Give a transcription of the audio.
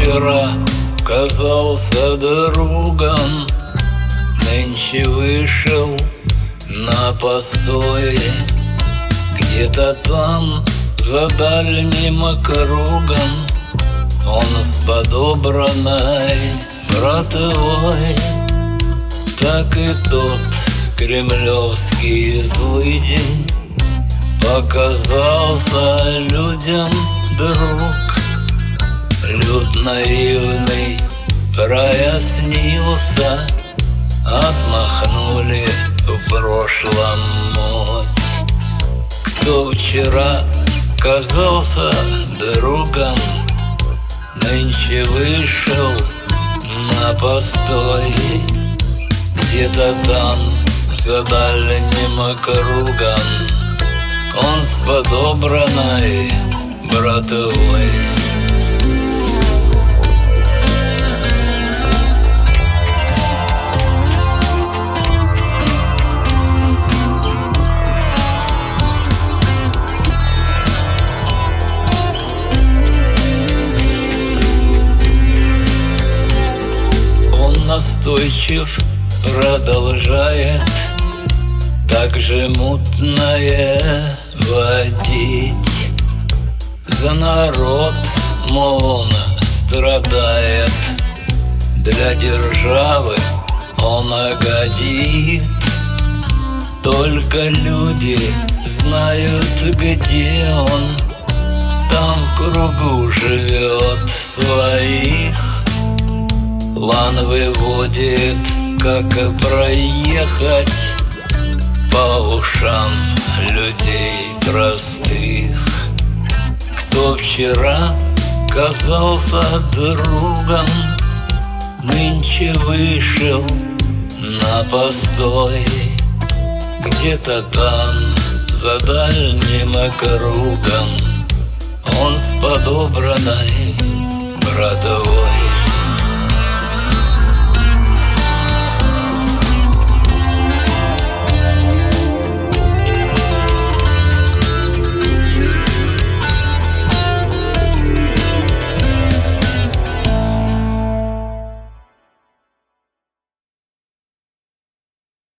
вчера казался другом, нынче вышел на постой. Где-то там, за дальним округом, он с подобранной братовой. Так и тот кремлевский злыдень показался людям друг. Люд наивный прояснился, отмахнули в прошлом муть. Кто вчера казался другом, нынче вышел на постой. Где-то там, за дальним округом, он с подобранной братовой. Настойчив продолжает так же мутное водить. За народ, мол, он страдает, для державы он годит. Только люди знают, где он, там в кругу живет своих. План выводит, как проехать по ушам людей простых. Кто вчера казался другом, нынче вышел на постой. Где-то там, за дальним округом, он с подобранной братовой.